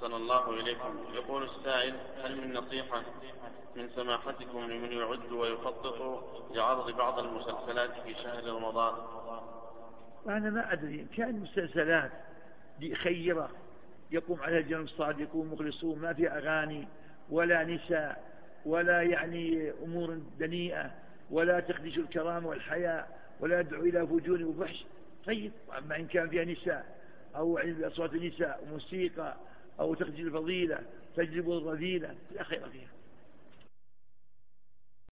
أحسن الله إليكم. يقول السائل: هل من نصيحة من سماحتكم لمن يعد ويخطط لعرض بعض المسلسلات في شهر رمضان؟ أنا ما أدري، كان مسلسلات خيرة يقوم عليها الجن الصادقون مخلصون، ما في أغاني ولا نساء ولا يعني أمور دنيئة ولا تخدش الكرامة والحياء ولا يدعو إلى فجور وفحش. طيب، أما إن كان فيها نساء أو أصوات النساء وموسيقى أو تخدش الفضيلة تجلب الرذيلة لا خير فيها.